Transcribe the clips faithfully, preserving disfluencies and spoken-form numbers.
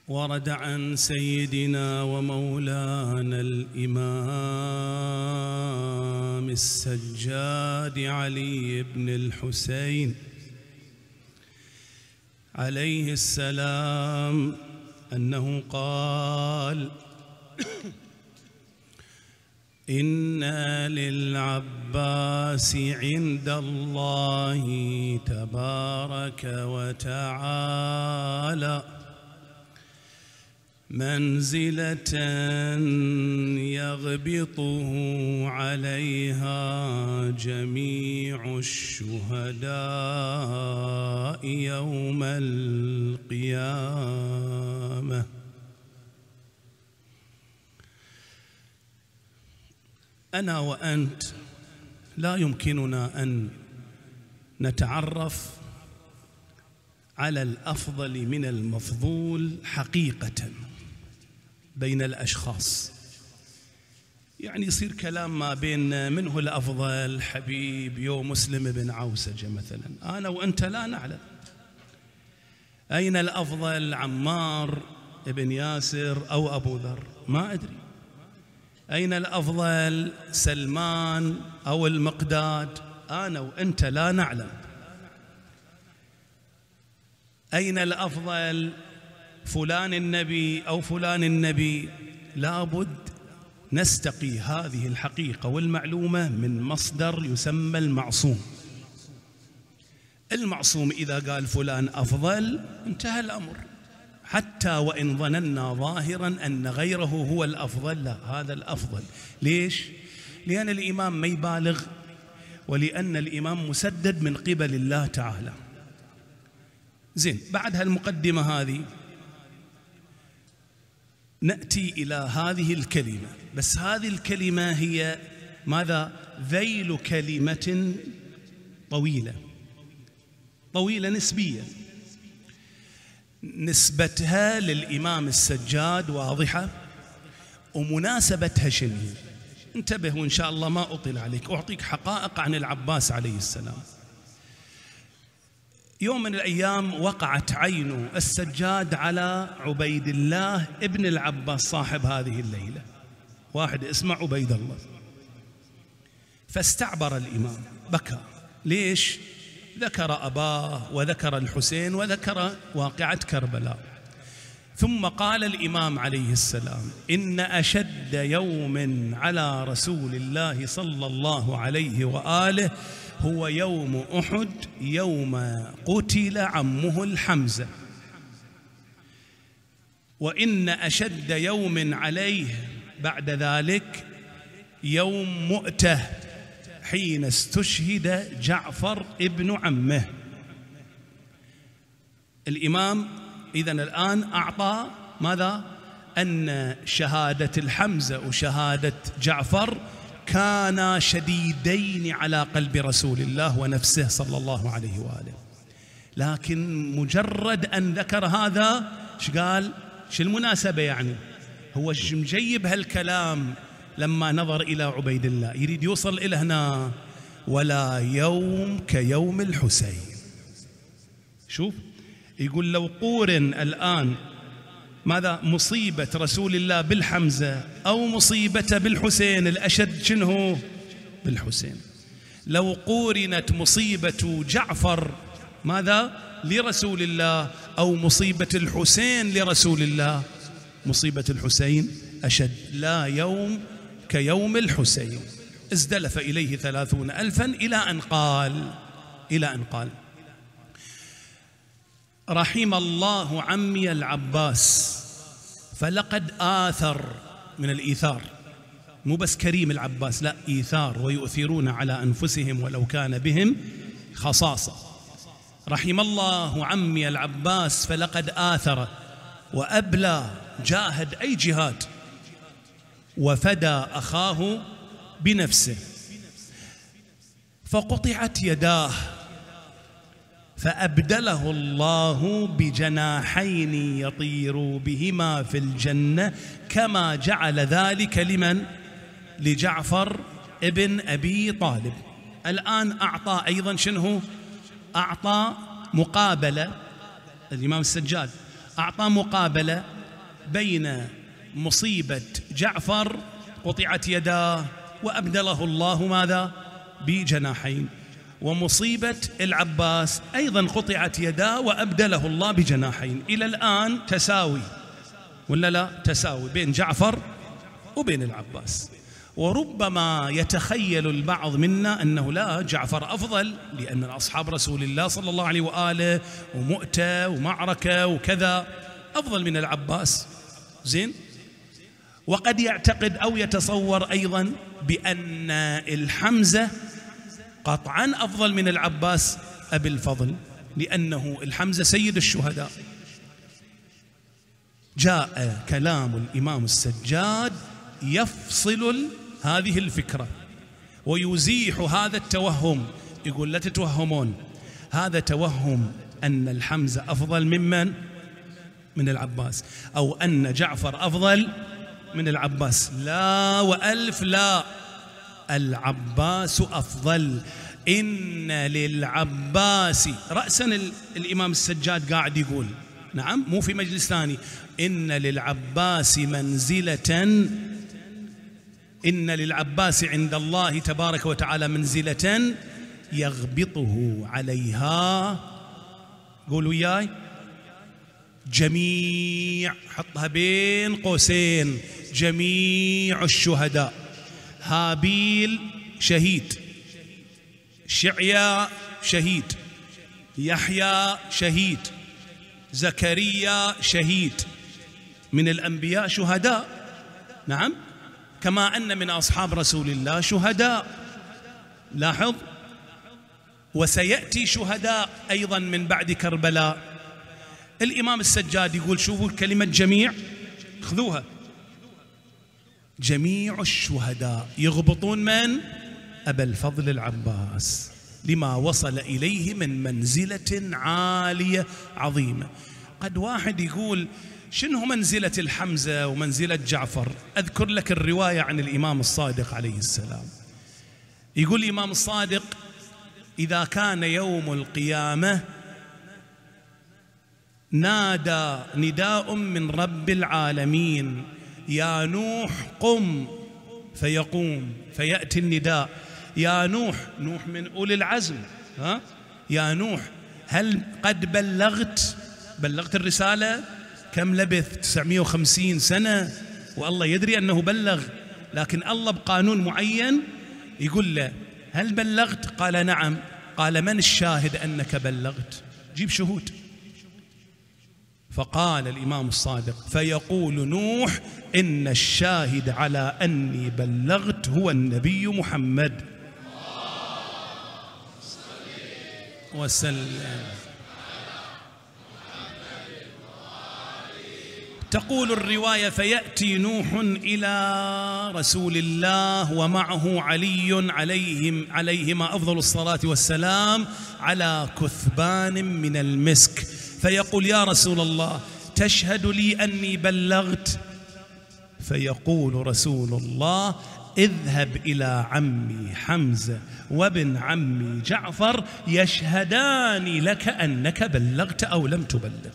ورد عن سيدنا ومولانا الإمام السجاد علي بن الحسين عليه السلام أنه قال: إن للعباس عند الله تبارك وتعالى منزلة يغبطه عليها جميع الشهداء يوم القيامة. أنا وأنت لا يمكننا أن نتعرف على الأفضل من المفضول حقيقة بين الأشخاص. يعني يصير كلام ما بين من هو الأفضل، حبيب يو مسلم بن عوسجة مثلا، أنا وأنت لا نعلم. أين الأفضل، عمار بن ياسر أو أبو ذر؟ ما أدري. أين الأفضل، سلمان أو المقداد؟ أنا وأنت لا نعلم. أين الأفضل، فلان النبي أو فلان النبي؟ لابد نستقي هذه الحقيقة والمعلومة من مصدر يسمى المعصوم. المعصوم إذا قال فلان أفضل انتهى الأمر، حتى وإن ظننا ظاهرا أن غيره هو الأفضل، لا، هذا الأفضل. ليش؟ لأن الإمام ما يبالغ، ولأن الإمام مسدد من قبل الله تعالى. زين، بعد هالمقدمة هذه نأتي إلى هذه الكلمة، بس هذه الكلمة هي ماذا؟ ذيل كلمة طويلة طويلة نسبيا، نسبتها للإمام السجاد واضحة، ومناسبتها شنو؟ انتبه وإن شاء الله ما أطيل عليك، أعطيك حقائق عن العباس عليه السلام. يوم من الأيام وقعت عين السجاد على عبيد الله ابن العباس صاحب هذه الليلة، واحد اسمه عبيد الله، فاستعبر الإمام، بكى. ليش؟ ذكر أباه وذكر الحسين وذكر واقعة كربلاء. ثم قال الإمام عليه السلام: إن أشد يوم على رسول الله صلى الله عليه وآله هو يوم أحد، يوم قتل عمه الحمزة. وإن أشد يوم عليه بعد ذلك يوم مؤتة، حين استشهد جعفر ابن عمه. الإمام إذن الآن أعطى ماذا؟ أن شهادة الحمزة وشهادة جعفر كانا شديدين على قلب رسول الله ونفسه صلى الله عليه وآله. لكن مجرد أن ذكر هذا، ايش قال؟ شو المناسبة يعني؟ هو مجيب هالكلام لما نظر إلى عبيد الله، يريد يوصل إلى هنا: ولا يوم كيوم الحسين. شوف، يقول لو قورن الآن ماذا مصيبة رسول الله بالحمزة أو مصيبته بالحسين، الأشد شنو؟ بالحسين. لو قورنت مصيبة جعفر ماذا لرسول الله أو مصيبة الحسين لرسول الله، مصيبة الحسين أشد. لا يوم كيوم الحسين. ازدلف إليه ثلاثون ألفا إلى أن قال إلى أن قال رحم الله عمي العباس فلقد آثر، من الإيثار، مو بس كريم العباس، لا، إيثار، ويؤثرون على أنفسهم ولو كان بهم خصاصة. رحم الله عمي العباس فلقد آثر وأبلى، جاهد أي جهاد، وفدى أخاه بنفسه، فقطعت يداه فأبدله الله بجناحين يطير بهما في الجنة، كما جعل ذلك لمن؟ لجعفر ابن أبي طالب. الآن أعطى أيضا شنو؟ أعطى مقابلة، الإمام السجاد أعطى مقابلة بين مصيبة جعفر قطعت يداه وأبدله الله ماذا؟ بجناحين، ومصيبة العباس أيضا قطعت يداه وأبدله الله بجناحين. إلى الآن تساوي ولا لا؟ تساوي بين جعفر وبين العباس. وربما يتخيل البعض منا أنه لا، جعفر أفضل لأن أصحاب رسول الله صلى الله عليه وآله ومؤتة ومعركة وكذا أفضل من العباس. زين. وقد يعتقد أو يتصور أيضا بأن الحمزة قطعا أفضل من العباس أبي الفضل، لأنه الحمزة سيد الشهداء. جاء كلام الإمام السجاد يفصل هذه الفكرة ويزيح هذا التوهم. يقول لا تتوهمون، هذا توهم أن الحمزة أفضل ممن من العباس، أو أن جعفر أفضل من العباس. لا وألف لا، العباس أفضل. إن للعباس رأسا، الإمام السجاد قاعد يقول، نعم مو في مجلس ثاني، إن للعباس منزلة، إن للعباس عند الله تبارك وتعالى منزلة يغبطه عليها، قولوا وياي، جميع، حطها بين قوسين، جميع الشهداء. هابيل شهيد، شعيا شهيد، يحيى شهيد، زكريا شهيد، من الأنبياء شهداء، نعم، كما أن من أصحاب رسول الله شهداء. لاحظ، وسيأتي شهداء أيضا من بعد كربلاء. الإمام السجاد يقول شوفوا كلمة جميع، خذوها، جميع الشهداء يغبطون من؟ أبا الفضل العباس، لما وصل إليه من منزلة عالية عظيمة. قد واحد يقول شنو منزلة الحمزة ومنزلة جعفر؟ أذكر لك الرواية عن الإمام الصادق عليه السلام. يقول الإمام الصادق إذا كان يوم القيامة نادى نداء من رب العالمين يا نوح قم، فيقوم، فيأتي النداء يا نوح، نوح من أولي العزم، ها؟ يا نوح هل قد بلغت؟ بلغت الرسالة؟ كم لبث؟ تسعمائة وخمسين سنة، والله يدري أنه بلغ، لكن الله بقانون معين يقول له هل بلغت؟ قال نعم. قال من الشاهد أنك بلغت؟ جيب شهود. فقال الإمام الصادق فيقول نوح إن الشاهد على أني بلغت هو النبي محمد وسلم. تقول الرواية فيأتي نوح إلى رسول الله ومعه علي عليهم عليهما أفضل الصلاة والسلام على كثبان من المسك، فيقول يا رسول الله تشهد لي أني بلغت؟ فيقول رسول الله اذهب إلى عمي حمزة وابن عمي جعفر يشهدان لك أنك بلغت أو لم تبلغ.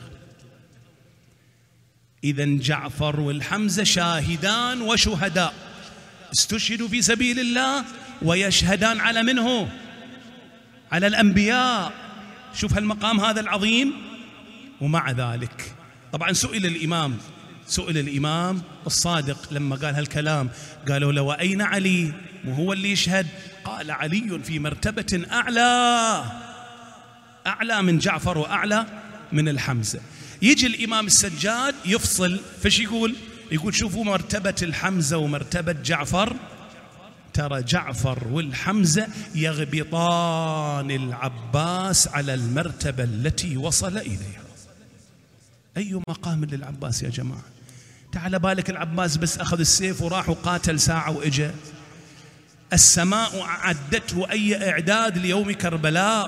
إذن جعفر والحمزة شاهدان وشهداء، استشهدوا في سبيل الله ويشهدان على منه؟ على الأنبياء. شوف هالمقام هذا العظيم. ومع ذلك طبعا سئل الإمام سئل الإمام الصادق لما قال هالكلام، قالوا له وأين علي؟ وهو اللي يشهد؟ قال علي في مرتبة أعلى أعلى من جعفر وأعلى من الحمزة. يجي الإمام السجاد يفصل، فش يقول؟ يقول شوفوا مرتبة الحمزة ومرتبة جعفر، ترى جعفر والحمزة يغبطان العباس على المرتبة التي وصل إليها. أي مقام للعباس يا جماعة؟ تعال بالك العباس بس أخذ السيف وراح وقاتل ساعة وإجا، السماء أعدته أي إعداد ليوم كربلاء.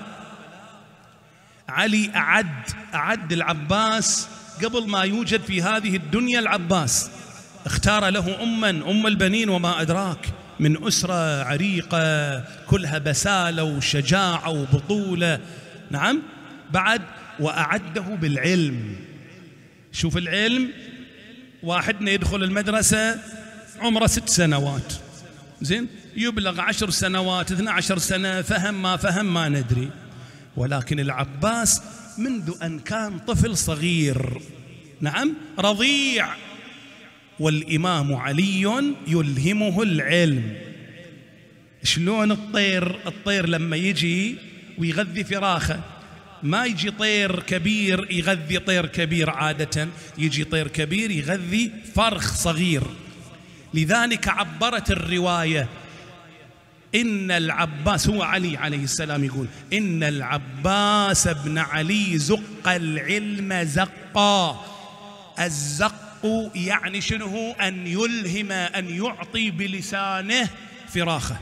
علي أعد أعد العباس قبل ما يوجد في هذه الدنيا. العباس اختار له أما أم البنين وما أدراك، من أسرة عريقة كلها بسالة وشجاعة وبطولة، نعم، بعد وأعده بالعلم. شوف العلم واحدنا يدخل المدرسة عمره ست سنوات، زين، يبلغ عشر سنوات اثنى عشر سنة، فهم ما فهم ما ندري. ولكن العباس منذ أن كان طفل صغير، نعم، رضيع، والإمام علي يلهمه العلم. شلون الطير الطير لما يجي ويغذي فراخه، ما يجي طير كبير يغذي طير كبير، عادة يجي طير كبير يغذي فرخ صغير. لذلك عبرت الرواية إن العباس، هو علي عليه السلام يقول إن العباس بن علي زق العلم زقا. الزق يعني شنو؟ أن يلهم، أن يعطي بلسانه فراخه.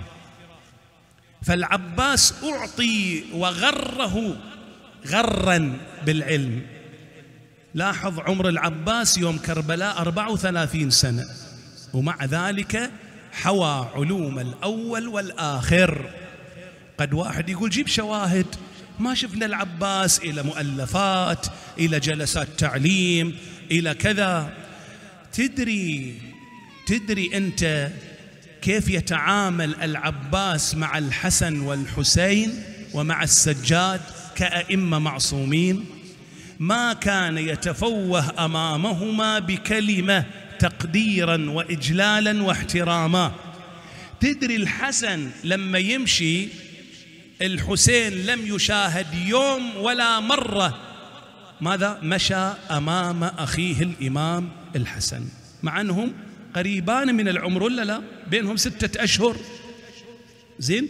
فالعباس أعطي وغره غرا بالعلم. لاحظ عمر العباس يوم كربلاء أربعة وثلاثين سنة، ومع ذلك حوى علوم الأول والآخر. قد واحد يقول جيب شواهد، ما شفنا العباس إلى مؤلفات، إلى جلسات تعليم، إلى كذا. تدري تدري أنت كيف يتعامل العباس مع الحسن والحسين ومع السجاد كأئمة معصومين؟ ما كان يتفوه أمامهما بكلمة تقديرا وإجلالا واحتراما. تدري الحسن لما يمشي، الحسين لم يشاهد يوم ولا مرة ماذا مشى أمام أخيه الإمام الحسن، مع أنهم قريبان من العمر ولا لا؟ بينهم ستة أشهر، زين.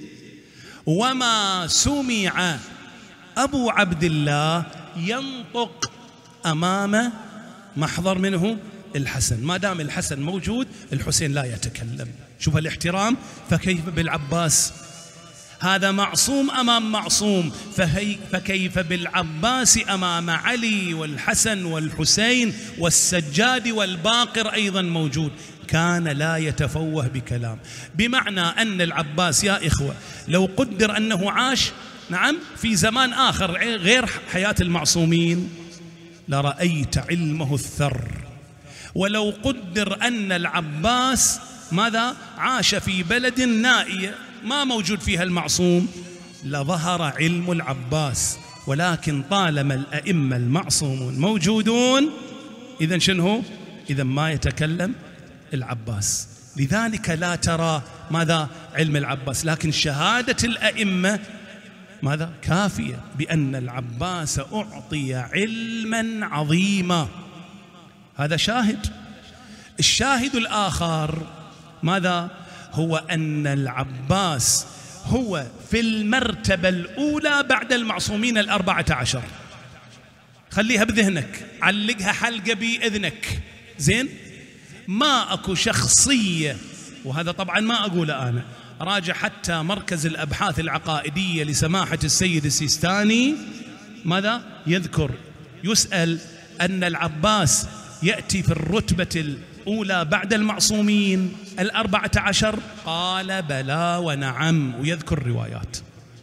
وما سمع أبو عبد الله ينطق أمام محضر منه الحسن. ما دام الحسن موجود الحسين لا يتكلم. شوف الاحترام. فكيف بالعباس؟ هذا معصوم أمام معصوم، فكيف بالعباس أمام علي والحسن والحسين والسجاد والباقر أيضا موجود؟ كان لا يتفوه بكلام. بمعنى أن العباس يا إخوة لو قدر أنه عاش، نعم، في زمان آخر غير حياة المعصومين، لرأيت علمه الثر. ولو قدر أن العباس ماذا عاش في بلد نائية ما موجود فيها المعصوم، لظهر علم العباس. ولكن طالما الأئمة المعصومون موجودون، إذن شنو؟ إذن ما يتكلم العباس. لذلك لا ترى ماذا علم العباس، لكن شهادة الأئمة ماذا كافية بأن العباس أعطي علما عظيما. هذا شاهد. الشاهد الآخر ماذا هو؟ أن العباس هو في المرتبة الأولى بعد المعصومين الأربعة عشر. خليها بذهنك، علقها حلقة بإذنك، زين. ما أكو شخصية، وهذا طبعا ما أقوله أنا، راجع حتى مركز الأبحاث العقائدية لسماحة السيد السيستاني، ماذا يذكر؟ يسأل أن العباس يأتي في الرتبة الأولى بعد المعصومين الأربعة عشر، قال بلى ونعم، ويذكر روايات.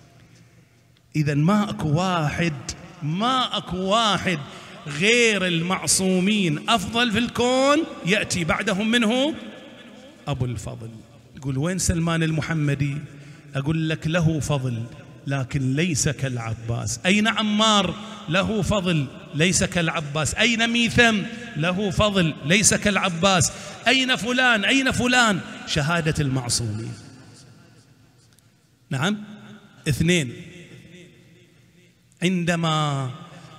إذن ما أكو واحد ما أكو واحد غير المعصومين أفضل في الكون يأتي بعدهم منه أبو الفضل. يقول وين سلمان المحمدي؟ أقول لك له فضل لكن ليس كالعباس. أين عمار؟ له فضل ليس كالعباس. أين ميثم؟ له فضل ليس كالعباس. أين فلان؟ أين فلان؟ شهادة المعصومين. نعم. اثنين، عندما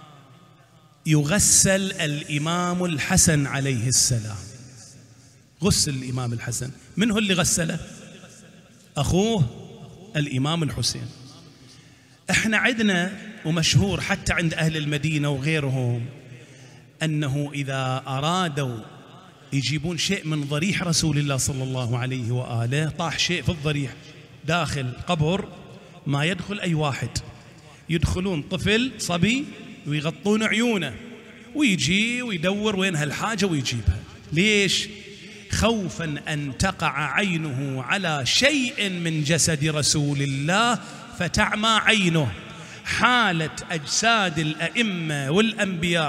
يغسل الإمام الحسن عليه السلام، غسل الإمام الحسن، من هو اللي غسله؟ أخوه الإمام الحسين. احنا عندنا ومشهور حتى عند أهل المدينة وغيرهم أنه إذا أرادوا يجيبون شيء من ضريح رسول الله صلى الله عليه وآله، طاح شيء في الضريح داخل قبر، ما يدخل أي واحد، يدخلون طفل صبي ويغطون عيونه ويجي ويدور وين هالحاجة ويجيبها. ليش؟ خوفا أن تقع عينه على شيء من جسد رسول الله فتعمى عينه. حالة أجساد الأئمة والأنبياء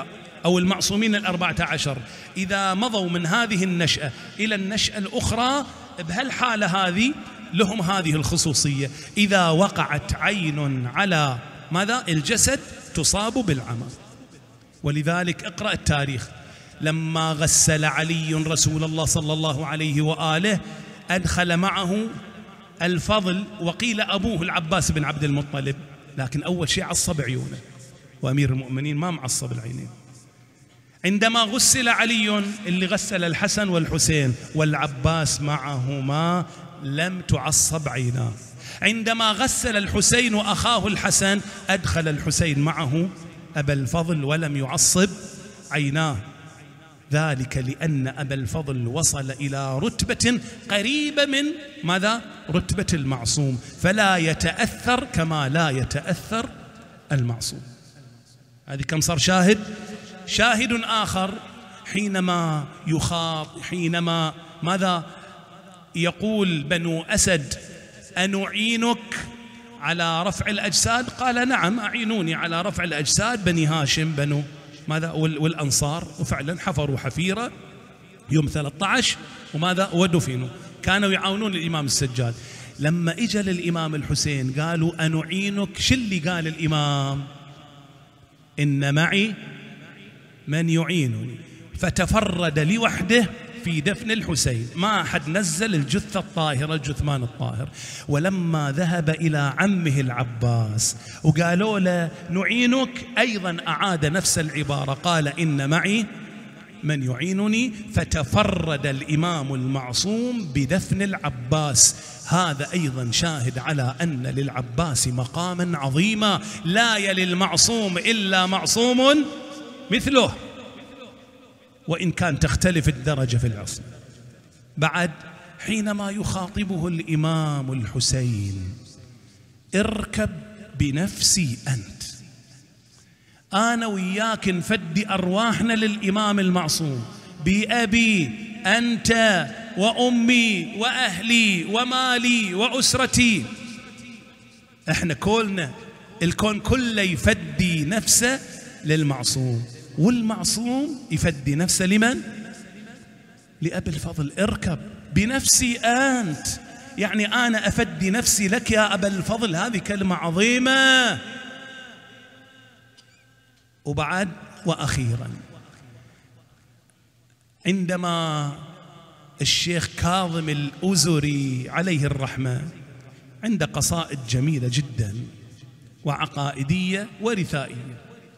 أو المعصومين الأربعة عشر إذا مضوا من هذه النشأة إلى النشأة الأخرى بهالحالة هذه لهم هذه الخصوصية، إذا وقعت عين على ماذا؟ الجسد تصاب بالعمى. ولذلك اقرأ التاريخ، لما غسل علي رسول الله صلى الله عليه وآله أدخل معه الفضل وقيل أبوه العباس بن عبد المطلب، لكن أول شيء عصب عيونه، وأمير المؤمنين ما معصب العينين. عندما غسل علي اللي غسل الحسن والحسين والعباس معهما لم تعصب عيناه. عندما غسل الحسين وأخاه الحسن أدخل الحسين معه أبا الفضل ولم يعصب عيناه، ذلك لأن أبا الفضل وصل إلى رتبة قريبة من ماذا؟ رتبة المعصوم، فلا يتأثر كما لا يتأثر المعصوم. هذه كم صار شاهد؟ شاهد آخر حينما يخاط حينما ماذا يقول بنو أسد أنعينك على رفع الأجساد؟ قال نعم أعينوني على رفع الأجساد. بني هاشم بنو ماذا والأنصار، وفعلا حفروا حفيرة يوم ثلاثة عشر وماذا ودفنوا، كانوا يعاونون الإمام السجاد. لما إجا للإمام الحسين قالوا أنعينك، شو اللي قال الإمام؟ إن معي من يعينني، فتفرد لوحده في دفن الحسين، ما أحد نزل الجثة الطاهرة الجثمان الطاهر. ولما ذهب إلى عمه العباس وقالوا له نعينك أيضا أعاد نفس العبارة، قال إن معي من يعينني، فتفرد الإمام المعصوم بدفن العباس. هذا أيضا شاهد على أن للعباس مقاما عظيما، لا يلي المعصوم إلا معصوم مثله، وإن كان تختلف الدرجة في العصمة. بعد حينما يخاطبه الإمام الحسين اركب بنفسي أنت، أنا وياك نفدي أرواحنا للإمام المعصوم، بأبي أنت وأمي وأهلي ومالي وأسرتي، احنا كلنا الكون كله يفدي نفسه للمعصوم، والمعصوم يفدي نفسه لمن؟ لأبي الفضل. اركب بنفسي أنت، يعني أنا أفدي نفسي لك يا أبا الفضل، هذه كلمة عظيمة. وبعد وأخيرا عندما الشيخ كاظم الأزري عليه الرحمة عنده قصائد جميلة جدا وعقائدية ورثائية،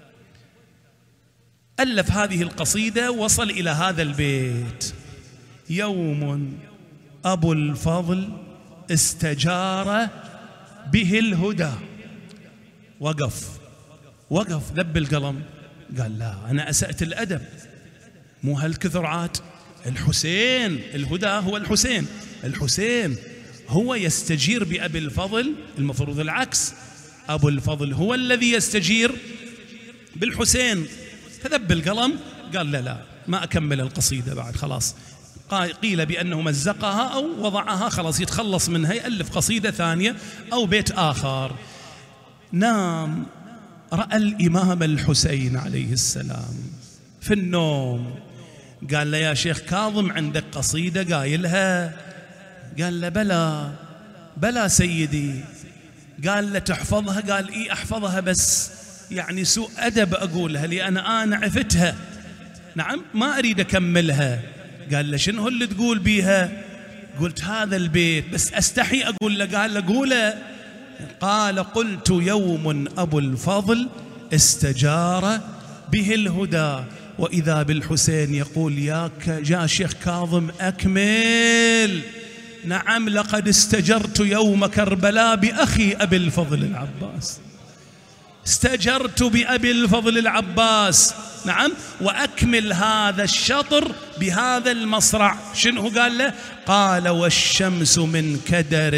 ألف هذه القصيدة، وصل إلى هذا البيت: يوم أبو الفضل استجار به الهدى. وقف وقف ذب القلم، قال لا أنا أسأت الأدب، مو هالكثر عاد. الحسين الهدى هو الحسين، الحسين هو يستجير بأبي الفضل، المفروض العكس، أبو الفضل هو الذي يستجير بالحسين. فذب القلم، قال لا لا ما أكمل القصيدة بعد، خلاص. قيل بأنه مزقها أو وضعها، خلاص يتخلص منها، يألف قصيدة ثانية أو بيت آخر. نام، رأى الإمام الحسين عليه السلام في النوم، قال له يا شيخ كاظم عندك قصيدة قايلها؟ قال له بلى بلى سيدي. قال له تحفظها؟ قال إيه أحفظها، بس يعني سوء أدب أقولها لأن أنا عفتها، نعم ما أريد أكملها. قال له شنو اللي تقول بيها؟ قلت هذا البيت بس أستحي أقول له. قال له قوله. قال قلت يوم أبو الفضل استجار به الهدى، وإذا بالحسين يقول ياك يا شيخ كاظم أكمل. نعم لقد استجرت يوم كربلاء بأخي أبي الفضل العباس، استجرت بأبي الفضل العباس، نعم، وأكمل هذا الشطر بهذا المصرع. شنو قال له؟ قال والشمس من كدر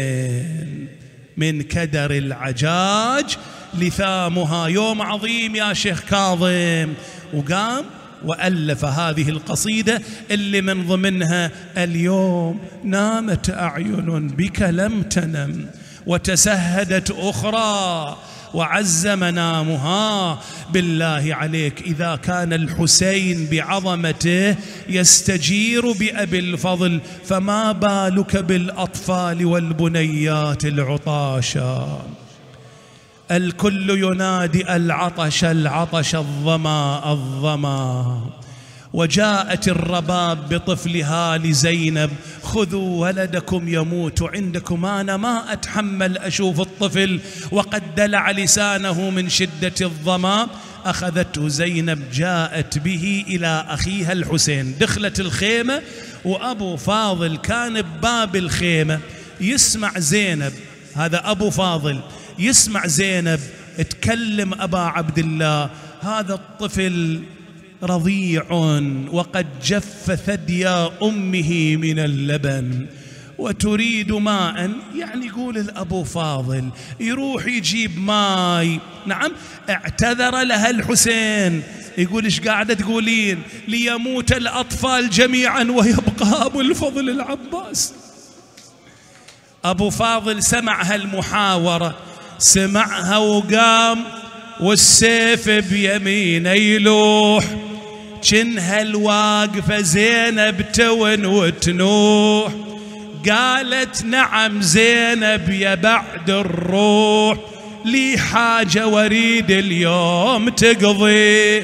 من كدر العجاج لثامها. يوم عظيم يا شيخ كاظم. وقام وألف هذه القصيدة اللي من ضمنها اليوم نامت أعين بك لم تنم، وتسهدت أخرى، وعز منامها. بالله عليك إذا كان الحسين بعظمته يستجير بأبي الفضل، فما بالك بالأطفال والبنيات العطاشا؟ الكل ينادي العطش العطش، الظما الظما. وجاءت الرباب بطفلها لزينب: خذوا ولدكم يموت عندكم، أنا ما أتحمل أشوف الطفل وقد دلع لسانه من شدة الظما. أخذته زينب، جاءت به إلى أخيها الحسين، دخلت الخيمة وأبو فاضل كان بباب الخيمة يسمع زينب. هذا أبو فاضل يسمع زينب تكلم أبا عبد الله: هذا الطفل رضيع وقد جف ثدي أمه من اللبن وتريد ماء. يعني يقول الأبو فاضل يروح يجيب ماء. نعم، اعتذر لها الحسين، يقول: إيش قاعدة تقولين؟ ليموت الأطفال جميعا ويبقى أبو الفضل العباس. أبو فاضل سمع هالمحاورة، سمعها وقام والسيف بيمينه يلوح. جنها الواقفة زينب تون وتنوح، قالت: نعم زينب يا بعد الروح، لي حاجة وريد اليوم تقضي.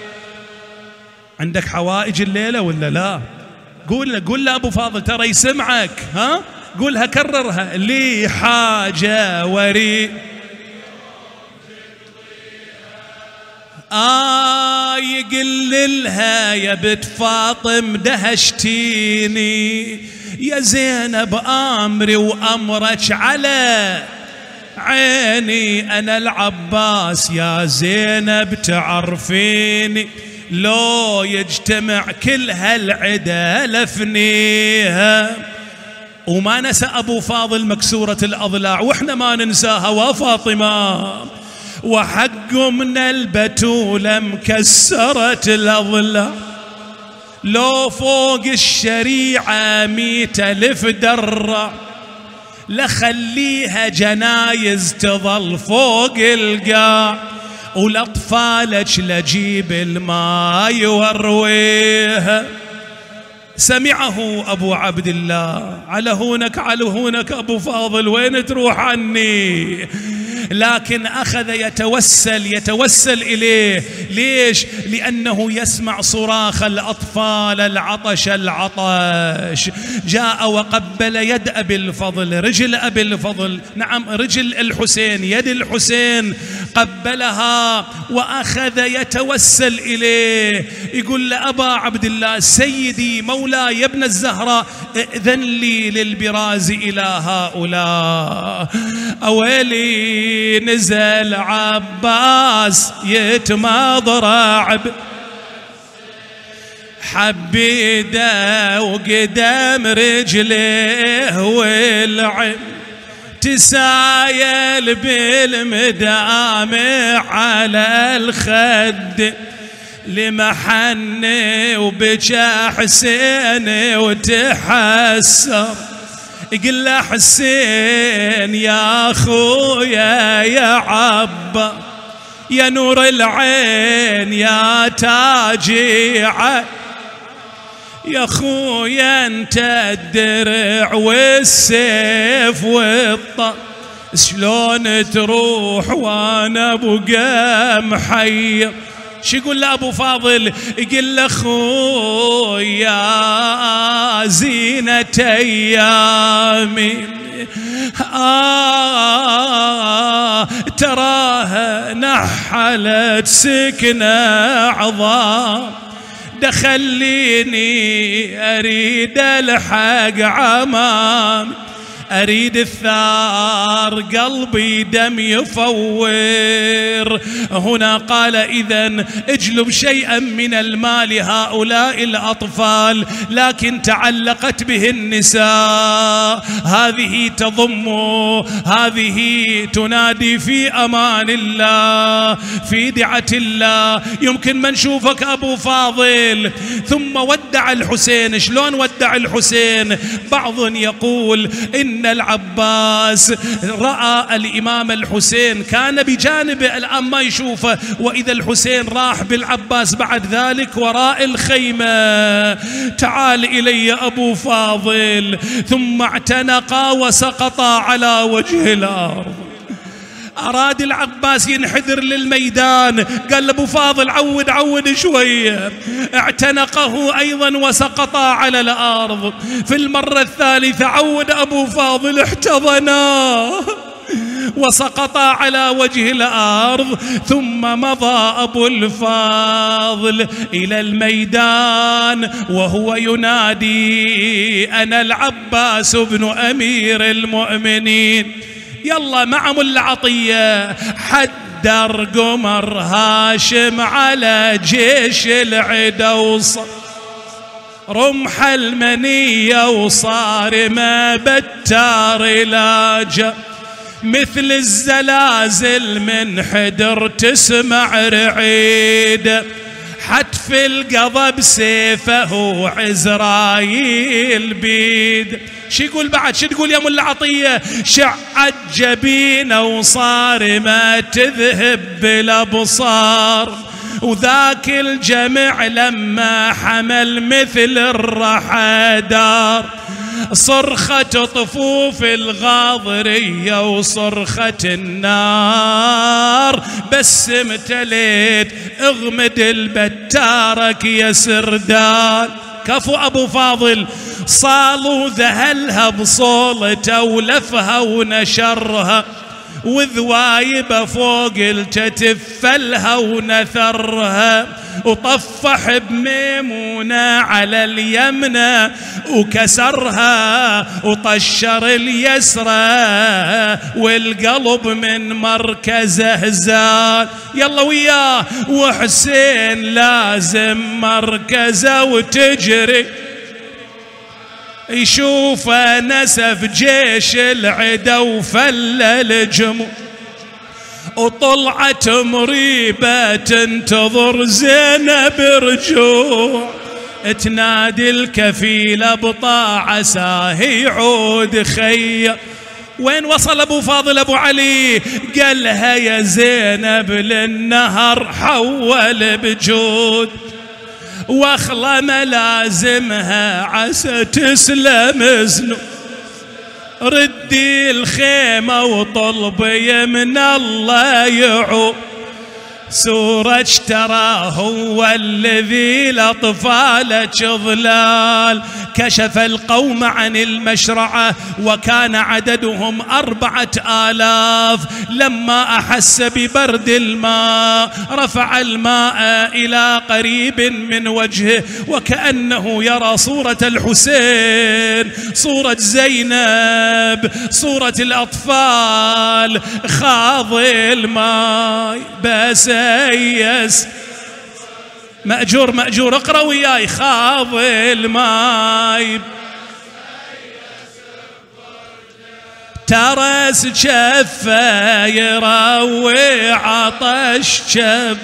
عندك حوائج الليلة ولا لا؟ قول له قول له أبو فاضل ترى يسمعك، ها؟ قولها كررها: لي حاجة وريد. آه يقل لها: يا بنت فاطم دهشتيني، يا زينب أمري وأمرك على عيني، أنا العباس يا زينب تعرفيني، لو يجتمع كل هالعدا لفنيها. وما نسى أبو فاضل مكسورة الأضلاع، وإحنا ما ننساها وفاطمة، وحق من البتولة مكسرة الأضلاع، لو فوق الشريعة مية ألف درة، لخليها جنايز تظل فوق القاع، ولأطفالك لجيب الماء ورويها. سمعه أبو عبد الله: على هونك على هونك أبو فاضل، وين تروح عني؟ لكن أخذ يتوسل يتوسل إليه. ليش؟ لأنه يسمع صراخ الأطفال: العطش العطش. جاء وقبل يد أبي الفضل، رجل أبي الفضل، نعم رجل الحسين، يد الحسين، قبلها وأخذ يتوسل إليه، يقول لأبا عبد الله: سيدي مولاي يا ابن الزهراء، ائذن لي للبراز إلى هؤلاء. أولي نزل عباس يتماضرع حبيده وقدام رجليه، والعين تسايل بالمدامع على الخد، لمحني وبجا حسين وتحسر. يقول له: حسين يا أخويا يا عبا، يا نور العين يا تاجي، يا أخويا أنت الدرع والسيف والطا، شلون تروح وانا بقى محير؟ شو يقول له أبو فاضل؟ يقول له: خويا زينة أيامي، آه تراها نحلت سكنة عظام، دخليني أريد الحق عمامي، أريد الثار قلبي دم يفور. هنا قال: إذن اجلب شيئا من المال هؤلاء الأطفال، لكن تعلقت به النساء، هذه تضم، هذه تنادي في أمان الله، في دعة الله. يمكن ما نشوفك أبو فاضل. ثم ودع الحسين. شلون ودع يدعي الحسين. بعض يقول إن العباس رأى الإمام الحسين كان بجانبه الآن ما يشوفه، وإذا الحسين راح بالعباس بعد ذلك وراء الخيمة. تعال إلي أبو فاضل. ثم اعتنقا وسقطا على وجه الأرض. أراد العباس ينحدر للميدان، قال لأبو فاضل عود عود شوية. اعتنقه أيضا وسقطا على الأرض. في المرة الثالثة عود أبو فاضل، احتضناه وسقطا على وجه الأرض. ثم مضى أبو الفاضل إلى الميدان وهو ينادي: أنا العباس بن أمير المؤمنين. يلا مع ملا عطية حدر قمر هاشم على جيش العدا وصار رمح المنية وصارمة بتار لاجا مثل الزلازل من حدر تسمع رعيد. حتف القضب سيفه وعزرايل بيد. شو يقول بعد؟ شو تقول يا ملا عطية؟ شعت جبينه وصار ما تذهب بالابصار. وذاك الجمع لما حمل مثل الرحى دار. صرخة طفوف الغاضرية وصرخة النار. بس امتليت اغمد البتارك يا سردان. كفو أبو فاضل صالوا ذهلها بصولته ولفها ونشرها، وذوايبه فوق الكتف فلها ونثرها. وطفح بميمونة على اليمنى وكسرها، وطشر اليسرى والقلب من مركزه زال. يلا وياه وحسين لازم مركزه وتجري. يشوف نسف جيش العدا وفل الجمو، وطلعت مريبة تنتظر زينب رجوع. تنادي الكفيلة بطاعة ساهي عود خير. وين وصل أبو فاضل أبو علي؟ قالها يا زينب للنهر حول بجود، واخلى ملازمها عسى تسلم زنو. ردي الخيمة وطلبي من الله يعو. سورج ترى هو الذي لأطفالك ظلال. كشف القوم عن المشرعة وكان عددهم أربعة آلاف. لما أحس ببرد الماء رفع الماء إلى قريب من وجهه وكأنه يرى صورة الحسين، صورة زينب، صورة الأطفال. خاض الماء بس يس مأجور مأجور اقرأ وياي. خاض الماي ترس شفه يروي عطش شب.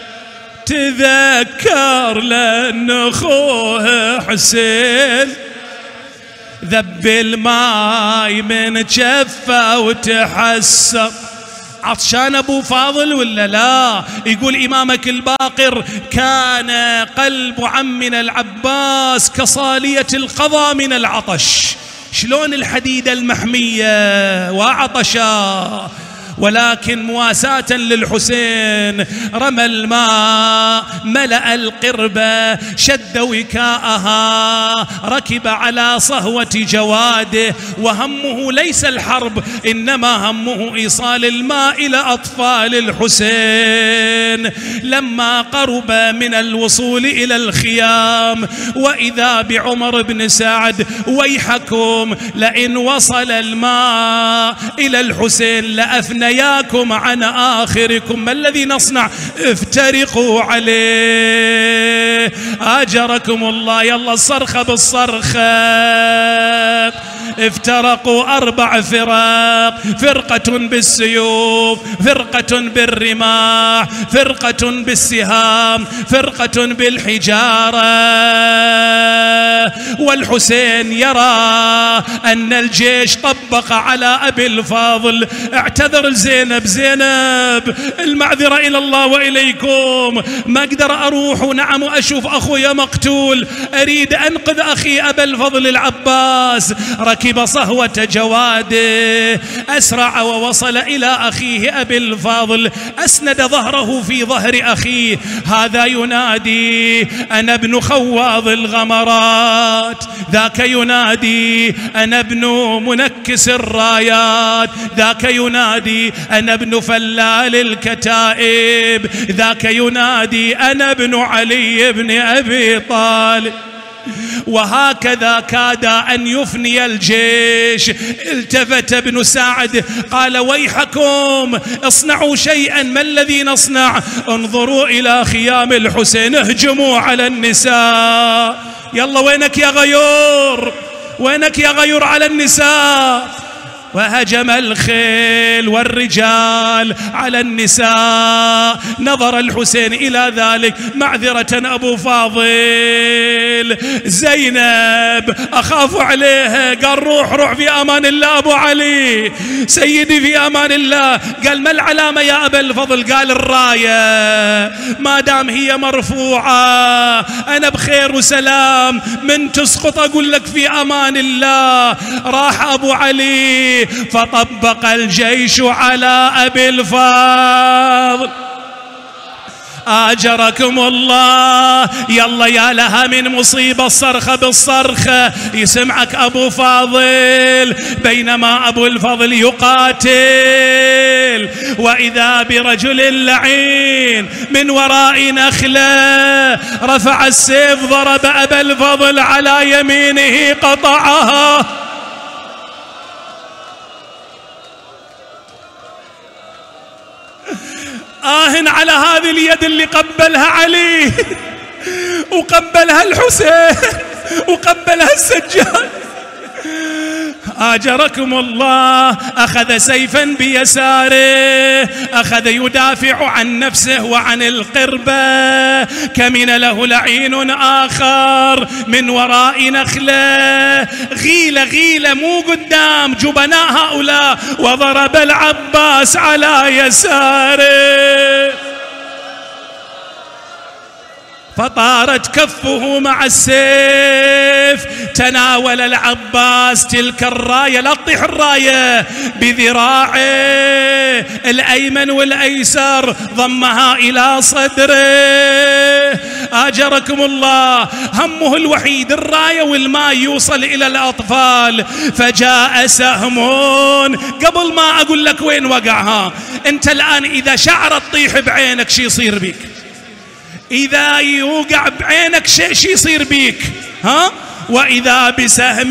تذكر لأن أخوه حسين ذب الماي من شفه وتحسر. عطشان أبو فاضل ولا لا؟ يقول إمامك الباقر: كان قلب عمنا العباس كصالية القضا من العطش. شلون الحديدة المحمية وعطشا، ولكن مواساة للحسين رمى الماء ملأ القربة، شد وكاءها، ركب على صهوة جواده. وهمه ليس الحرب، إنما همه إيصال الماء إلى أطفال الحسين. لما قرب من الوصول إلى الخيام وإذا بعمر بن سعد: ويحكم لئن وصل الماء إلى الحسين لأفنى ياكم عن آخركم، ما الذي نصنع؟ افترقوا عليه أجركم الله. يلا الصرخة بالصرخة. افترقوا أربع فرق، فرقة بالسيوف، فرقة بالرماح، فرقة بالسهام، فرقة بالحجارة. والحسين يرى أن الجيش طبق على أبي الفاضل. اعتذر زينب: زينب المعذرة إلى الله وإليكم، ما أقدر أروح ونعم وأشوف أخويا مقتول، أريد أنقذ أخي أبا الفضل العباس. ركب صهوة جواده، أسرع ووصل إلى أخيه أبي الفاضل، أسند ظهره في ظهر أخيه. هذا ينادي: أنا ابن خواض الغمرات، ذاك ينادي: أنا ابن منكس الرايات، ذاك ينادي: أنا ابن فلال الكتائب، ذاك ينادي: أنا ابن علي بن أبي طالب. وهكذا كاد أن يفني الجيش. التفت ابن سعد قال: ويحكم، اصنعوا شيئا. ما الذي نصنع؟ انظروا إلى خيام الحسين، اهجموا على النساء. يلا وينك يا غيور، وينك يا غيور على النساء. وهجم الخيل والرجال على النساء. نظر الحسين إلى ذلك: معذرة أبو فاضل، زينب أخاف عليها. قال: روح روح في أمان الله أبو علي، سيدي في أمان الله. قال: ما العلامة يا أبا الفضل؟ قال: الراية، ما دام هي مرفوعة أنا بخير وسلام، من تسقط أقول لك في أمان الله. راح أبو علي فطبق الجيش على أبي الفاضل. آجركم الله. يلا يا لها من مصيبة، الصرخة بالصرخة. يسمعك أبو فاضل: بينما أبو الفضل يقاتل وإذا برجل لعين من وراء نخلة رفع السيف، ضرب أبا الفضل على يمينه قطعها. آه على هذه اليد اللي قبلها علي وقبلها الحسين وقبلها السجاد. آجركم الله. أخذ سيفا بيساره، أخذ يدافع عن نفسه وعن القربة. كمن له لعين آخر من وراء نخلة، غيلة غيلة مو قدام جبناء هؤلاء، وضرب العباس على يساره، فطارت كفه مع السيف. تناول العباس تلك الراية، لا تطيح الراية، بذراعه الأيمن والأيسر، ضمها إلى صدره. آجركم الله. همه الوحيد الراية والماء يوصل إلى الأطفال. فجاء سهم، قبل ما أقول لك وين وقعها، أنت الآن إذا شعرت تطيح بعينك شي يصير بك؟ إذا يوقع بعينك شيء شي يصير بيك؟ ها؟ وإذا بسهم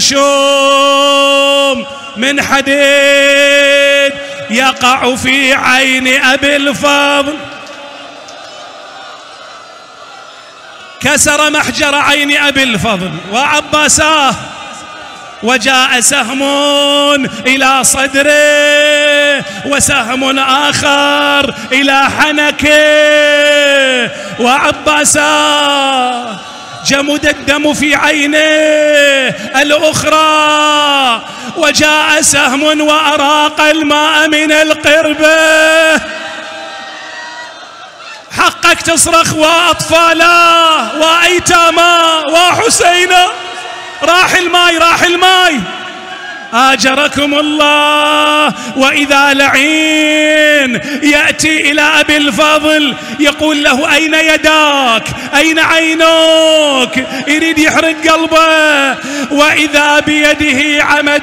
مشوم من حديد يقع في عين أبي الفضل، كسر محجر عين أبي الفضل وعباساه. وجاء سهم إلى صدره، وسهم آخر إلى حنكه وعباساه. جمد الدم في عينه الأخرى، وجاء سهم وأراق الماء من القربة. حقك تصرخ: وأطفالا وأيتاما وحسينا. راح الماي، راح الماي. آجركم الله. وإذا لعين يأتي إلى أبي الفضل يقول له: أين يداك؟ أين عينك؟ يريد يحرق قلبه. وإذا بيده عمد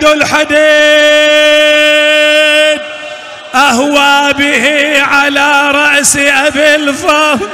الحديد أهوى به على رأس أبي الفضل.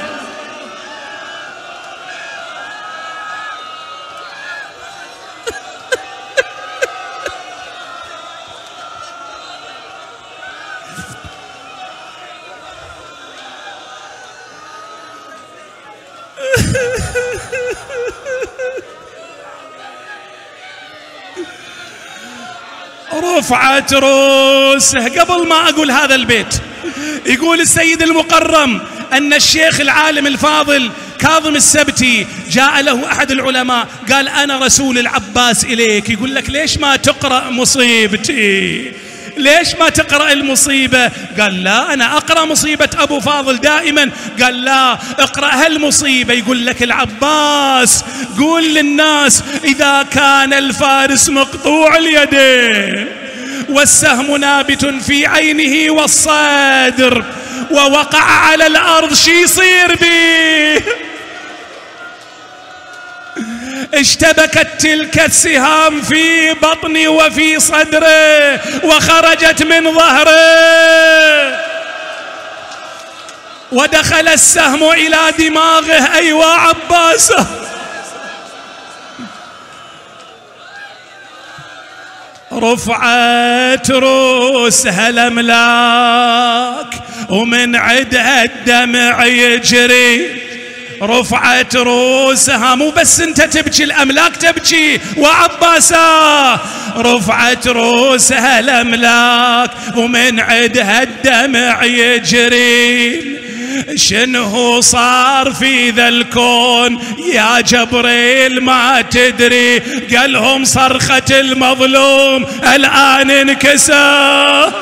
رفعت روسه. قبل ما أقول هذا البيت، يقول السيد المقرم أن الشيخ العالم الفاضل كاظم السبتي جاء له أحد العلماء قال أنا رسول العباس إليك. يقول لك ليش ما تقرأ مصيبتي؟ ليش ما تقرأ المصيبة؟ قال لا أنا أقرأ مصيبة أبو فاضل دائما. قال لا اقرأ هالمصيبة. يقول لك العباس قول للناس إذا كان الفارس مقطوع اليدين والسهم نابت في عينه والصدر ووقع على الأرض شي يصير بيه؟ اشتبكت تلك السهام في بطني وفي صدره وخرجت من ظهره ودخل السهم إلى دماغه. أيوة عباسه. رفعت روسها الأملاك ومن عدها الدمع يجري. رفعت روسها، مو بس انت تبكي، الأملاك تبكي وعباسا. رفعت روسها الأملاك ومن عدها الدمع يجري. شنو صار في ذا الكون يا جبريل ما تدري؟ قالهم صرخة المظلوم الآن انكسر.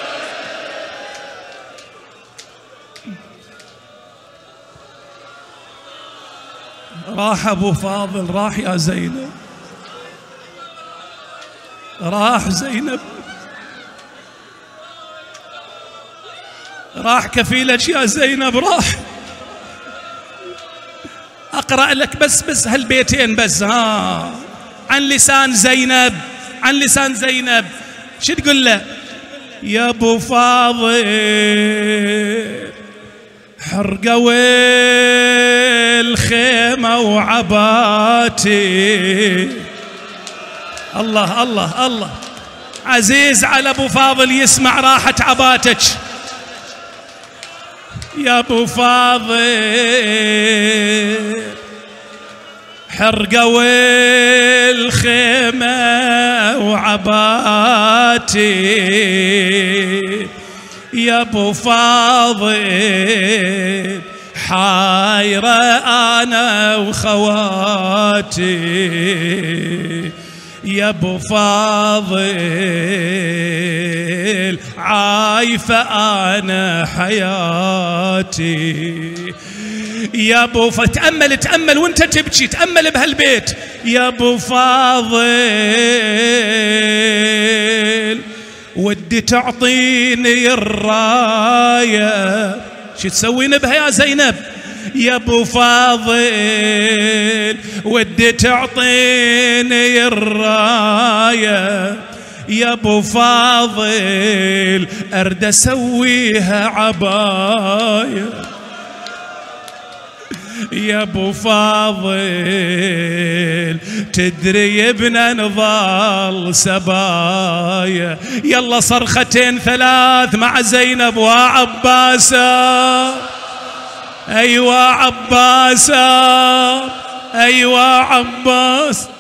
راح أبو فاضل، راح يا زينب، راح زينب، راح كفيلك يا زينب، راح. أقرأ لك بس بس هالبيتين بس ها عن لسان زينب، عن لسان زينب. شو تقول له؟ يا أبو فاضل حرقوا الخيمة وعباتي. الله الله الله، عزيز على أبو فاضل يسمع راحة عباتك. يا أبو فاضل حرقوا الخيمة وعباتي. يا أبو فاضل حايرة أنا وخواتي. يا أبو فاضل عايفة أنا حياتي. يا أبو فاضل تأمل تأمل وانت تبكي، تأمل بهالبيت. يا أبو فاضل ودي تعطيني الراية، شو تسوين بها يا زينب؟ يا أبو فاضل ودي تعطيني الراية. يا أبو فاضل أرد أسويها عباية. يا أبو فاضل تدري ابنا نظل سبايا. يلا صرختين ثلاث مع زينب وعباسة. أيوة عباسة، أيوة عباس.